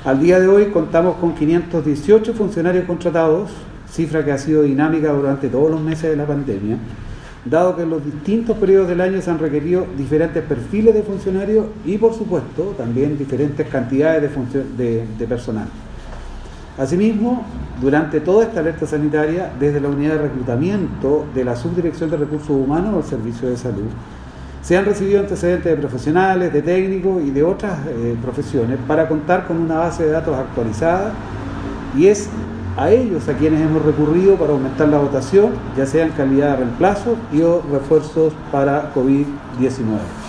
Al día de hoy contamos con 518 funcionarios contratados, cifra que ha sido dinámica durante todos los meses de la pandemia, dado que en los distintos periodos del año se han requerido diferentes perfiles de funcionarios y, por supuesto, también diferentes cantidades de personal. Asimismo, durante toda esta alerta sanitaria, desde la unidad de reclutamiento de la Subdirección de Recursos Humanos del Servicio de Salud, se han recibido antecedentes de profesionales, de técnicos y de otras profesiones para contar con una base de datos actualizada, y es a ellos a quienes hemos recurrido para aumentar la dotación, ya sea en calidad de reemplazo y o refuerzos para COVID-19.